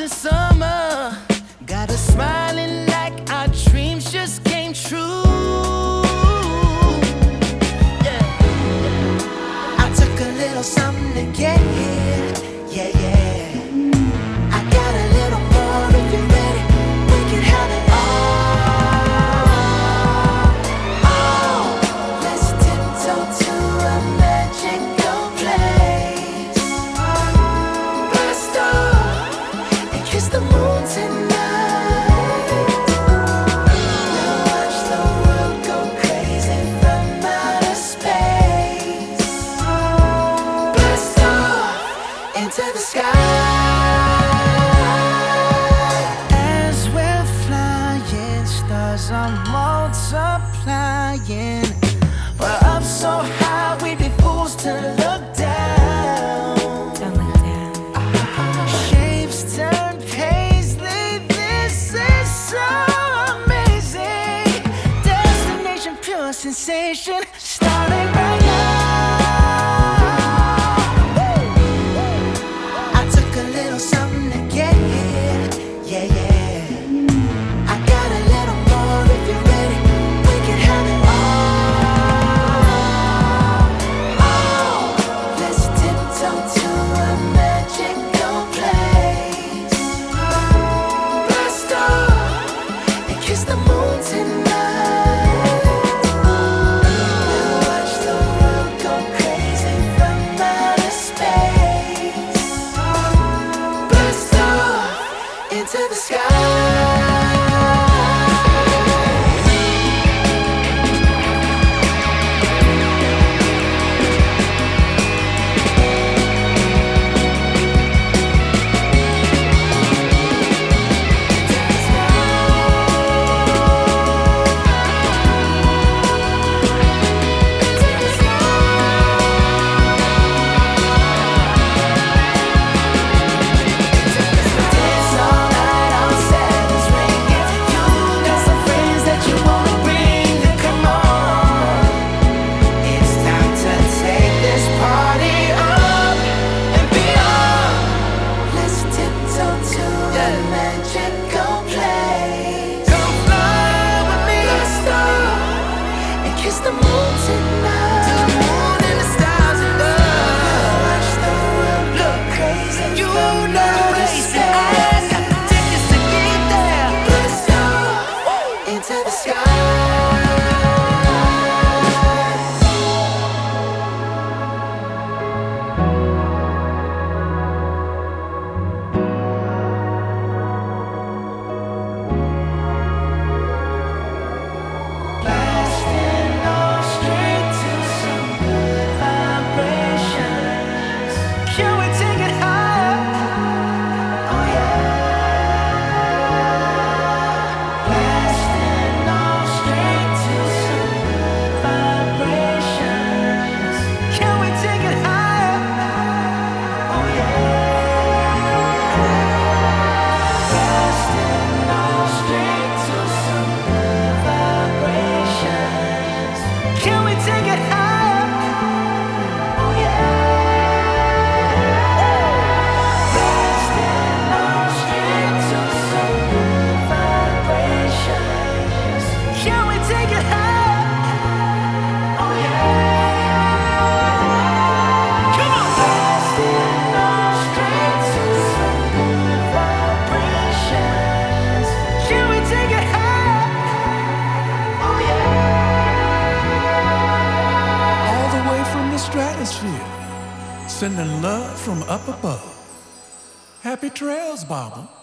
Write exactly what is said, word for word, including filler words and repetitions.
in summer, got us smiling like our dreams just came true. Yeah. I took a little something to get here. Yeah, yeah. I got a little more if you're ready. We can have it all. Oh, let's tiptoe to a magical place. Blast off and kiss the moon tonight. We'll watch the world go crazy from outer space. Blast off into the sky. As we're flying, stars are multiplying. We're up so high, we'd be fools to look down. Don't look down. Shapes turn paisley, this is so amazing. Destination, pure sensation, starting right now. I took a little something to get here. Yeah, yeah. I got a little more if you're ready. We can have it all. Oh, let's tiptoe to a magical place. Blast off and kiss the moon tonight. We'll watch the world go crazy from outer space. Blast off into the sky. It's alright, our set is ringing. You got some friends that you wanna bring. Come on, it's time to take this party up and beyond. Let's tiptoe to a magical place. Come fly with me. Let's stop and kiss the moon tonight. To the moon and the stars above. Watch the world look crazy. You know the space. I got the tickets to get there. Let's go into the sky. Blasting off straight to some good vibrations. Can we take it higher? Oh yeah. Blasting off straight to some good vibrations. Can we take it higher? Oh yeah. Blasting off straight to some good vibrations. Can we take it higher? Oh yeah. Blasting off straight to some good vibrations. Can we take it higher? Oh yeah. Come on. Blasting off straight to some good vibrations. Can we take it higher? Oh yeah. All the way from the stratosphere, sending love from up above. Happy trails, Baba.